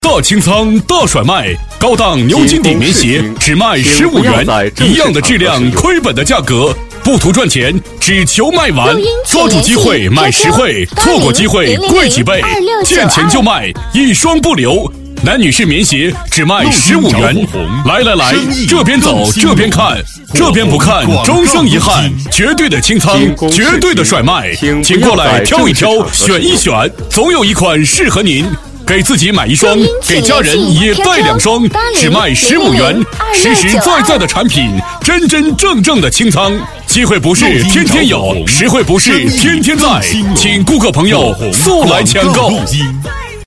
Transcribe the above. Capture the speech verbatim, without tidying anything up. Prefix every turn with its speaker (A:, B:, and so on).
A: 大清仓大甩卖，高档牛筋底棉鞋只卖十五元，一样的质量，亏本的价格，不图赚钱，只求卖完。抓住机会买实惠，错过机会贵几倍，见钱就卖，一双不留。男女士棉鞋只卖十五元，来来来，这边走这边看，这边不看终生遗憾。绝对的清仓，绝对的甩卖，请过来挑一挑，选一选，总有一款适合您。给自己买一双，给家人也带两双，只卖十五元，实实在在的产品，真真正正的清仓。机会不是天天有，实惠不是天天在，请顾客朋友速来抢购。